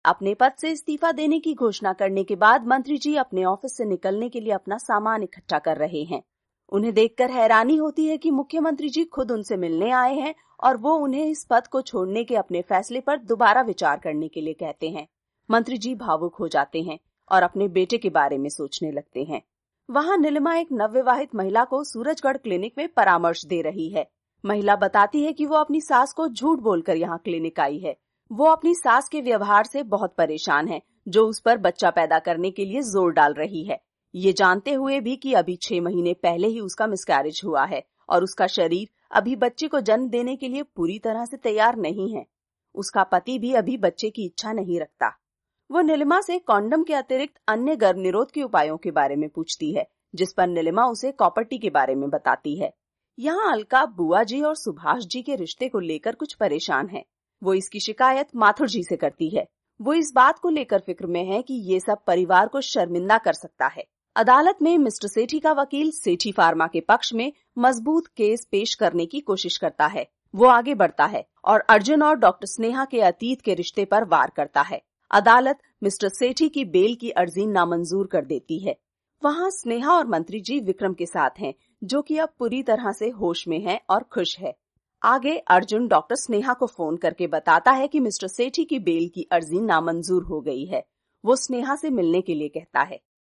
अपने पद से इस्तीफा देने की घोषणा करने के बाद मंत्री जी अपने ऑफिस से निकलने के लिए अपना सामान इकट्ठा कर रहे हैं। उन्हें देखकर हैरानी होती है कि मुख्यमंत्री जी खुद उनसे मिलने आए हैं और वो उन्हें इस पद को छोड़ने के अपने फैसले पर दोबारा विचार करने के लिए कहते हैं। मंत्री जी भावुक हो जाते हैं और अपने बेटे के बारे में सोचने लगते हैं। वहाँ नीलिमा एक नवविवाहित महिला को सूरजगढ़ क्लिनिक में परामर्श दे रही है। महिला बताती है कि वो अपनी सास को झूठ बोलकर यहाँ क्लिनिक आई है। वो अपनी सास के व्यवहार से बहुत परेशान है, जो उस पर बच्चा पैदा करने के लिए जोर डाल रही है, ये जानते हुए भी कि अभी 6 महीने पहले ही उसका मिसकैरेज हुआ है और उसका शरीर अभी बच्चे को जन्म देने के लिए पूरी तरह से तैयार नहीं है। उसका पति भी अभी बच्चे की इच्छा नहीं रखता। वो नीलिमा से कॉन्डम के अतिरिक्त अन्य गर्भ निरोध के उपायों के बारे में पूछती है, जिस पर नीलिमा उसे कॉपर टी के बारे में बताती है। यहाँ अलका बुआ जी और सुभाष जी के रिश्ते को लेकर कुछ परेशान है। वो इसकी शिकायत माथुर जी से करती है। वो इस बात को लेकर फिक्र में है कि ये सब परिवार को शर्मिंदा कर सकता है। अदालत में मिस्टर सेठी का वकील सेठी फार्मा के पक्ष में मजबूत केस पेश करने की कोशिश करता है। वो आगे बढ़ता है और अर्जुन और डॉक्टर स्नेहा के अतीत के रिश्ते पर वार करता है। अदालत मिस्टर सेठी की बेल की अर्जी नामंजूर कर देती है। वहाँ स्नेहा और मंत्री जी विक्रम के साथ हैं, जो कि अब पूरी तरह से होश में है और खुश है। आगे अर्जुन डॉक्टर स्नेहा को फोन करके बताता है कि मिस्टर सेठी की बेल की अर्जी नामंजूर हो गई है। वो स्नेहा से मिलने के लिए कहता है।